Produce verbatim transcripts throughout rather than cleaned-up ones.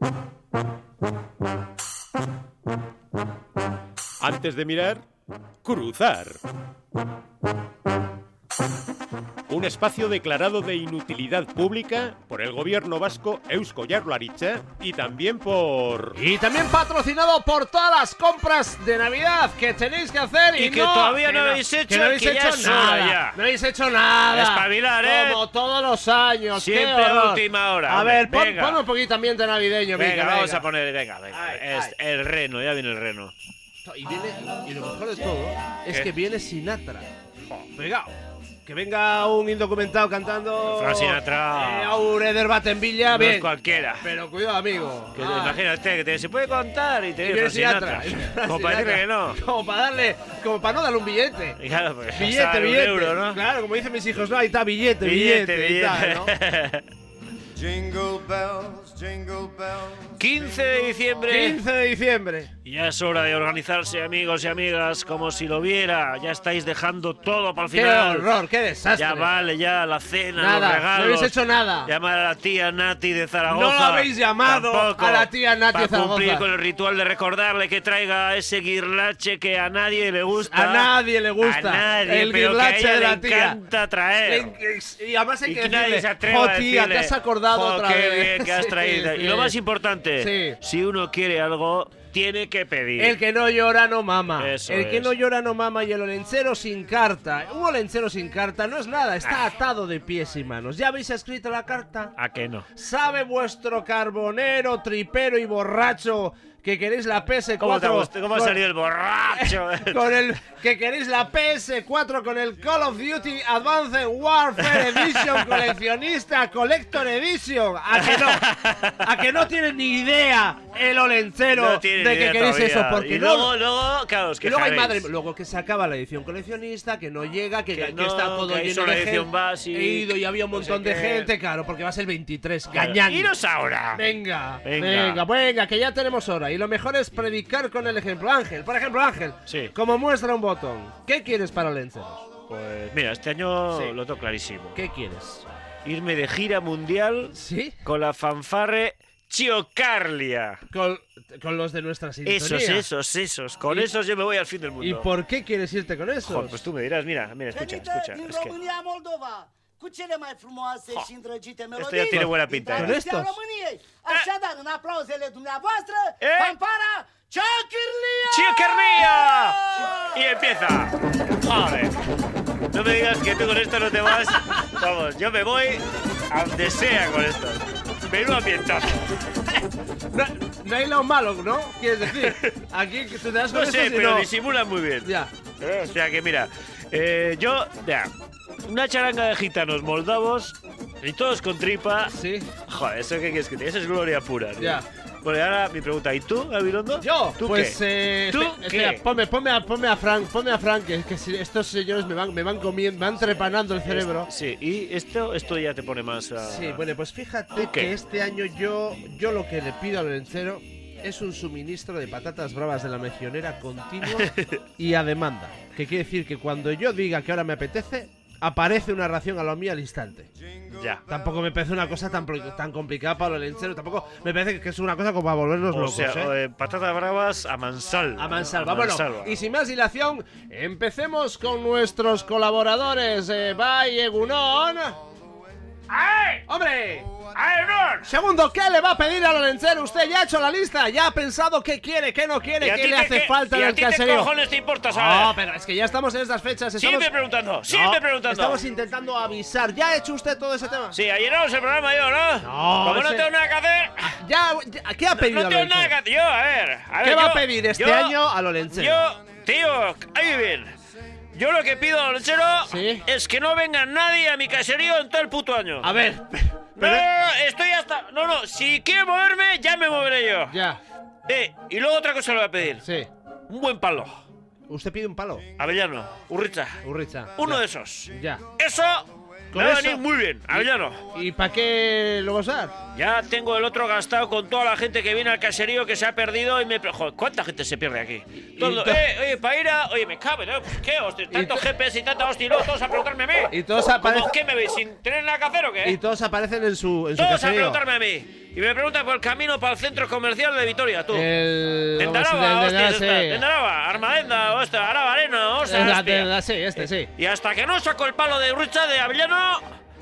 Antes de mirar, cruzar. Un espacio declarado de inutilidad pública por el gobierno vasco Eusko Jaurlaritza y también por... Y también patrocinado por todas las compras de Navidad que tenéis que hacer y, Y que no, todavía que no habéis hecho, que no habéis que hecho ya es hora nada. ya. No habéis hecho nada. Espabilar, ¿eh? Como todos los años. Siempre qué a horror. última hora, A hombre, ver, pon, venga. pon un poquito ambiente navideño, Venga, Mica, vamos venga. a poner, venga, venga. Ay, es ay. el reno, ya viene el reno. Y, viene, y lo mejor de todo es ¿Qué? que viene Sinatra. Pegado. Que venga un indocumentado cantando. Frank Sinatra. Eh, Aureder Battenvilla, No bien. es cualquiera. Pero cuidado, amigo. Que Ah. Imagínate que te, se puede contar y te Y viene viene Frank Sinatra. Sinatra. Como para decirle que no. Como para darle. Como para no darle un billete. Y claro, pues, Billete, hasta un billete. euro, ¿no? Claro, como dicen mis hijos, no, ahí está billete, billete. Billete, y tal, ¿no? billete. Jingle bells, jingle bells. quince de diciembre. quince de diciembre. Ya es hora de organizarse, amigos y amigas, como si lo viera. Ya estáis dejando todo para el Qué final. horror, qué desastre. Ya vale, ya la cena, Nada, los no regalos. habéis hecho nada. Llamar a la tía Nati de Zaragoza. No la habéis llamado Tampoco. a la tía Nati de Para cumplir Zaragoza. con el ritual de recordarle que traiga ese guirlache que a nadie le gusta. A nadie le gusta. A nadie, El pero que a guirlache ella de la le tía. encanta traer. Y además hay Y que que nadie decirle, se atreva "Jo, a tía, decirle, te has acordado "Jo, otra qué vez". bien que has Sí, traído. sí. Y lo más importante, Sí. si uno quiere algo, tiene que pedir. El que no llora no mama. Eso el que es. no llora no mama y el olencero sin carta. Un olencero sin carta no es nada, está atado de pies y manos. ¿Ya habéis escrito la carta? ¿A qué no? ¿Sabe vuestro carbonero, tripero y borracho que queréis la P S cuatro? ¿Cómo, te ha gustado? ¿Cómo ha con- salido el borracho? Con el que queréis la P S cuatro con el Call of Duty Advanced Warfare Edition coleccionista Collector Edition. ¿A que no? ¿A que no tiene ni idea el olencero No tiene de ni que idea queréis todavía. eso? Porque y no. luego, luego, claro, os Y luego hay quejaréis. madre, luego que se acaba la edición coleccionista, que no llega, que, Que que no, está todo que hay lleno solo de edición gente. básica, He ido y había un no montón sé de qué. gente, claro, porque va a ser el veintitrés. Claro, Gañán. iros ahora. Venga, Venga. venga, venga, que ya tenemos hora. Y lo mejor es predicar con el ejemplo. Ángel, por ejemplo, Ángel, Sí. como muestra un botón, ¿qué quieres para Lenceros? Pues mira, este año Sí. lo tengo clarísimo. ¿Qué quieres? Irme de gira mundial ¿Sí? con la fanfarre Chiocarlia. Con, con los de nuestra sintonía. Esos, esos, esos. Con Y- esos yo me voy al fin del mundo. ¿Y por qué quieres irte con eso? Joder, pues tú me dirás, mira, mira, escucha, Venite escucha. din Es que România, Moldova, cu cele mai frumoase și îndrăgite melodii. ya tiene buena pinta, din ¿eh? tradiția Con estos. României. Așadar, în aplauzele dumneavoastră, Eh? fanfara Chiocarlia! ¡Chiocarlia! Y empieza. Joder. No me digas que tú con esto no te vas. Vamos, yo me voy a donde sea con esto. Menudo ambientazo. No, no hay lo malo, ¿no? Quieres decir, aquí que tú te das con No eso, sé, si pero no- disimulan muy bien. Ya. Eh, O sea que mira, eh, yo, ya, una charanga de gitanos moldavos y todos con tripa. Sí. Joder, ¿eso qué quieres que te diga? Eso es gloria pura. ¿no? Ya. Bueno, y ahora mi pregunta, ¿y tú, Gabilondo? Yo, ¿Tú pues qué? eh, ¿Tú espe- qué? espera, ponme, ponme, a, ponme a Frank, ponme a Frank, que, que si estos señores me van, me van comiendo, me van trepanando el cerebro. Sí, y esto, esto ya te pone más a... Sí, bueno, pues fíjate ¿Tú qué? que este año yo, yo lo que le pido al Olencero es un suministro de patatas bravas de la mejionera continuo y a demanda. Que quiere decir que cuando yo diga que ahora me apetece, aparece una ración a lo mío al instante. Ya. Tampoco me parece una cosa tan, pro- tan complicada para el Olencero, tampoco me parece que es una cosa como para volvernos O locos, sea, ¿eh? eh, patatas bravas a mansalva. A mansalva. A Bueno, mansalva. y sin más dilación, empecemos con nuestros colaboradores. Eh, Bye, Egunon. ¡Ay! ¡Hombre! ¡Ay, no! Segundo, ¿qué le va a pedir al Olencero? Usted ya ha hecho la lista, ya ha pensado qué quiere, qué no quiere, ¿Y a qué ti le te- hace qué- falta y en a el ti qué caserío. cojones te importa No, saber? pero es que ya estamos en estas fechas. Estamos... Siempre preguntando, siempre No, preguntando. Estamos intentando avisar. ¿Ya ha hecho usted todo ese tema? Sí, ayer no el programa yo, ¿no? No, Como no ese- tengo nada que hacer... Ya, ya- ¿Qué ha pedido No al tengo nada Olencero? que hacer. Yo, a ver... A ver ¿Qué va yo- a pedir este yo- año al Olencero? Yo, tío, ahí bien. Yo lo que pido al lechero Sí. es que no venga nadie a mi caserío en todo el puto año. A ver, No, pero... no, no, estoy hasta... No, no, si quiero moverme, ya me moveré yo. Ya, Eh, y luego otra cosa le voy a pedir. sí. Un buen palo. Usted pide un palo. Avellano, Urricha. Urricha. Uno Ya. de esos. Ya. Eso con Me va a eso- venir muy bien, Avellano. ¿Y para qué lo vas a dar? Ya tengo el otro gastado con toda la gente que viene al caserío que se ha perdido y me... Joder, ¿cuánta gente se pierde aquí? Todo, to- eh, oye, para ir a... Oye, me cabe, ¿no? Pues, ¿qué? Hostia, tanto to- G P S y tanta hostia, y luego todos a preguntarme a mí. Y todos ¿Cómo aparecen, qué me veis? ¿Sin tener nada que hacer o qué? y todos aparecen en su, en su Todos a caserío. preguntarme a mí. Y me preguntan por el camino para el centro comercial de Vitoria, tú. El... En ¿cómo se Daraba, llama? hostias, Sí. esta. En Daraba, Armadenda, hostia, Araba Arena, o sea, La- hostia. la- sí, este sí. Y hasta que no saco el palo de Rucha de Avellano,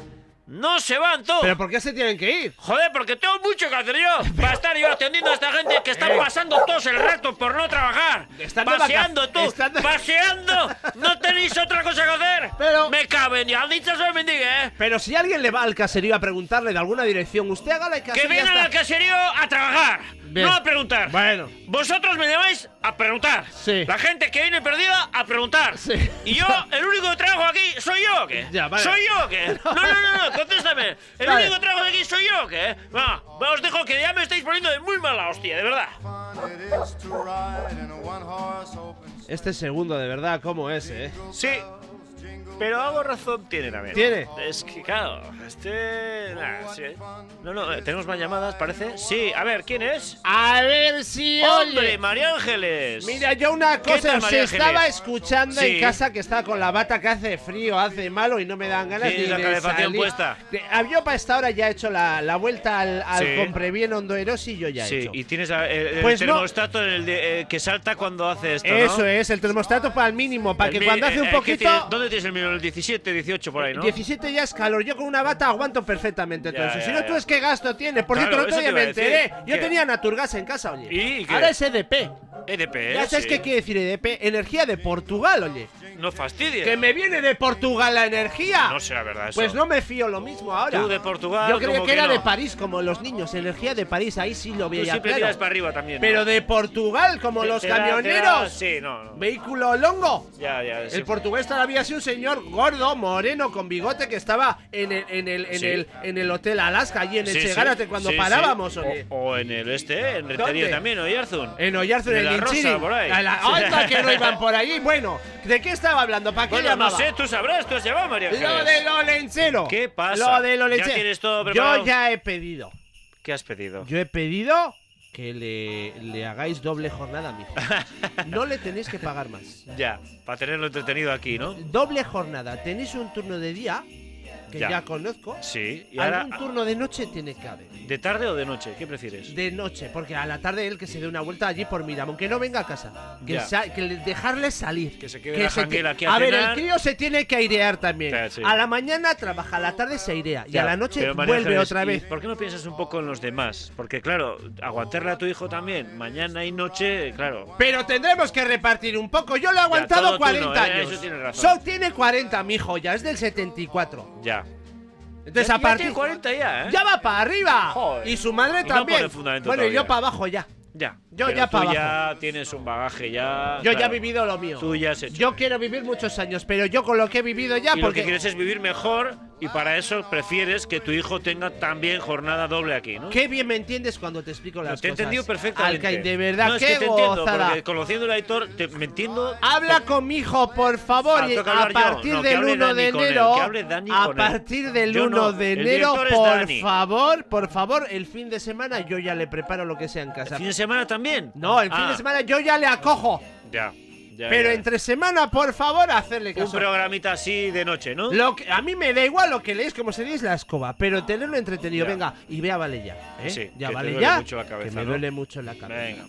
no se van todos. ¿Pero por qué se tienen que ir? Joder, porque tengo mucho que hacer yo. Para estar yo atendiendo a esta gente que están Eh. pasando todos el rato por no trabajar. Están de Paseando vaca- tú. están de- Paseando. ¿No tenéis otra cosa que hacer? Pero- Me caben. Y al dicho se me bendiga, ¿eh? Pero si alguien le va al caserío a preguntarle de alguna dirección, usted haga la Que vengan al caserío a trabajar. Bien. No a preguntar. Bueno. Vosotros me llamáis a preguntar. Sí. La gente que viene perdida a preguntar. Sí. Y yo, el único que trabajo aquí, ¿soy yo o qué? Ya, vale. ¿Soy yo o qué? No, no, no, no, contéstame. ¿El Vale. único que trabajo aquí soy yo o qué? Va, os dejo que ya me estáis poniendo de muy mala hostia, de verdad. Fun it is to ride in a one-horse open Este segundo, de verdad, ¿cómo es, eh? Sí. Pero algo razón tiene también. ¿Tiene? Es que, claro, este... Nah, sí. No, no, eh, tenemos más llamadas, parece. Sí, a ver, ¿quién es? A ver si ¡Hombre, oye. María Ángeles! Mira, yo una ¿Qué cosa, tal, os María estaba Ángeles? escuchando Sí. en casa que estaba con la bata que hace frío, hace malo y no me dan ganas Tienes ni la de calefacción salir. puesta. De- ah, Yo para esta hora ya he hecho la, la vuelta al, al Sí. Comprevién Hondo Erosi, yo ya he Sí, hecho. y tienes a- el, el Pues no. termostato en el de- eh, que salta cuando hace esto, ¿no? Eso es, el termostato para el mínimo, para El que mi- cuando hace eh, un eh, ¿qué poquito... tiene- ¿Dónde tienes el mínimo? El diecisiete, dieciocho por ahí, ¿no? diecisiete ya es calor, yo con una bata aguanto perfectamente todo Ya, eso. ya, Si no, ya. tú es que gasto tiene. Por Claro, cierto, el otro eso día te me iba a decir. enteré. Yo ¿Qué? tenía Naturgas en casa, oye. ¿Y qué? Ahora es E D P. E D P, Ya sabes sí. qué quiere decir E D P. Energía de Portugal, oye. No fastidies. Que me viene de Portugal la energía. No será verdad eso. Pues no me fío lo mismo ahora. Tú de Portugal, Yo creía como que que era no. de París, como los niños. Energía de París, ahí sí lo Tú veía siempre claro. tiras para arriba también, ¿no? Pero de Portugal, como Te- los te da- te da- camioneros. Sí, no, no. Vehículo longo. Ya, ya. sí. El portugués todavía ha sido un señor gordo, moreno, con bigote que estaba en el, en el, en Sí. el, en el Hotel Alaska, allí en el Sí, sí. Segárate, cuando Sí, parábamos, sí. oye. O, o en el este, en Rentería ¿Dónde? también, ¿o Yarzun? En Oyarzun, De en la el Rosa, Inchini. por ahí. A la- ¡Anda, que no iban por allí! Bueno, ¿de qué estaba hablando? ¿Para qué Bueno, no llamaba? sé, tú sabrás, tú has llamado, María Lo Ángeles. de lo lencero. ¿Qué pasa? Lo de lo ¿Ya lencero. tienes todo preparado? Yo ya he pedido. ¿Qué has pedido? Yo he pedido que le, le hagáis doble jornada a mi hijo. No le tenéis que pagar más. Ya, para tenerlo entretenido aquí, ¿no? Doble jornada. Tenéis un turno de día, que Ya. ya, conozco. Sí. Y ahora, Algún turno de noche tiene que haber. ¿de tarde o de noche? ¿Qué prefieres? De noche, porque a la tarde él que se dé una vuelta allí por Miramón, que no venga a casa, que, Ya. sa- que le- dejarle salir. Que se quede la se janguera ti- aquí a A ver, el cenar. crío se tiene que airear también. Ya, sí. A la mañana trabaja, a la tarde se airea y Ya, a la noche pero María vuelve Ángeles, otra ¿y vez. ¿Por qué no piensas un poco en los demás? Porque, claro, aguantarle a tu hijo también, mañana y noche, claro. Pero tendremos que repartir un poco. Yo lo he aguantado todo tú cuarenta no, ¿eh? años. Eso tienes razón. Sol tiene cuarenta, mi hijo, ya es del setenta y cuatro. Ya. Entonces Ya- a ya partir tiene cuarenta ya, ¿eh? ya va para arriba. Joder. Y su madre Y no también. pone fundamento Bueno, y yo todavía. para abajo ya. Ya. Yo Pero ya tú pa' ya tienes un bagaje ya. Yo ya he claro. vivido lo mío. Tú ya has hecho. Yo quiero vivir muchos años, pero yo con lo que he vivido ya, y lo porque que quieres es vivir mejor y para eso prefieres que tu hijo tenga también jornada doble aquí, ¿no? qué bien me entiendes cuando te explico las Te he cosas. entendido perfectamente. Alcaín, de verdad, no, es qué que te entiendo, gozada. porque conociendo a Aitor, te, me entiendo. Habla con mi hijo, por favor, Ah, y tengo que a hablar yo. partir No, que del hable uno de Dani con él, enero, que hable Dani a con él. partir del Yo uno no, de el enero, director es por Dani. favor, por favor, el fin de semana yo ya le preparo lo que sea en casa. ¿El fin de semana también? No, el fin Ah, de semana yo ya le acojo. Ya. ya, Pero ya. entre semana, por favor, hacerle Un caso. programita así de noche, ¿no? Lo que, a mí me da igual lo que leéis, como se dice la escoba, pero tenerlo entretenido. Ya. Venga, y vea, vale ya. ¿eh? Sí, ya que te vale duele ya. mucho la cabeza, que me ¿no? duele mucho la cabeza. Venga.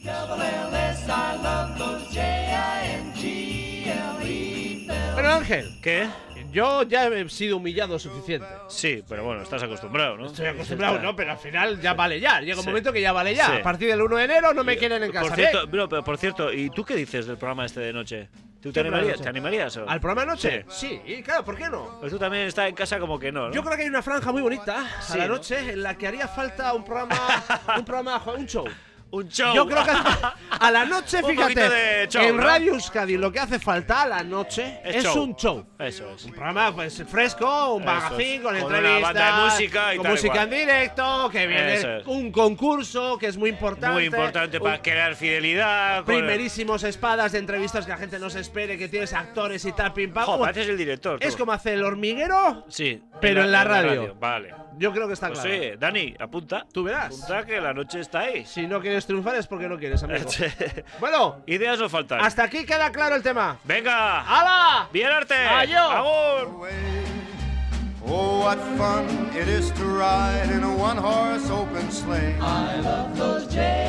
Bueno, Ángel, ¿Qué? yo ya he sido humillado suficiente. Sí, pero bueno, estás acostumbrado, ¿no? Estoy acostumbrado, Está. ¿no? Pero al final ya vale ya. Llega un Sí. momento que ya vale ya. Sí. A partir del uno de enero no me quieren en casa. Por ¿eh? cierto, bro, pero por cierto, ¿y tú qué dices del programa este de noche? ¿Tú te ¿Qué programa animarías? noche? ¿Te animarías? O? ¿Al programa noche? Sí. y claro, ¿por qué no? Pues tú también estás en casa como que no, ¿no? Yo creo que hay una franja muy bonita Sí, a la ¿no? noche en la que haría falta un programa, un programa, un show. Un show. Yo creo que a la noche, Un poquito fíjate, de show, en ¿no? Radio Euskadi lo que hace falta a la noche Es es, show. un show. Eso es. Un programa pues fresco, un Eso magazine es. con, Con una entrevistas, banda de música y con tal música igual. en directo, que viene Eso es. un concurso que es muy importante. Muy importante un- para crear fidelidad. con- Primerísimos espadas de entrevistas que la gente no se espere, que tienes actores y tal, pim pam. Jo, Uy, pareces el director. es tú. como hacer el hormiguero, Sí. pero en la radio. Vale. yo creo que está Pues claro. sí, Dani, apunta. Tú verás. Apunta que la noche está ahí. Si no quieres triunfar es porque no quieres, amigo. Bueno, Ideas no faltan. hasta aquí queda claro el tema. Venga. ¡Hala! Bien arte. Adiós. Agur. away. Oh, what fun it is to ride in a one-horse open sleigh. I love those J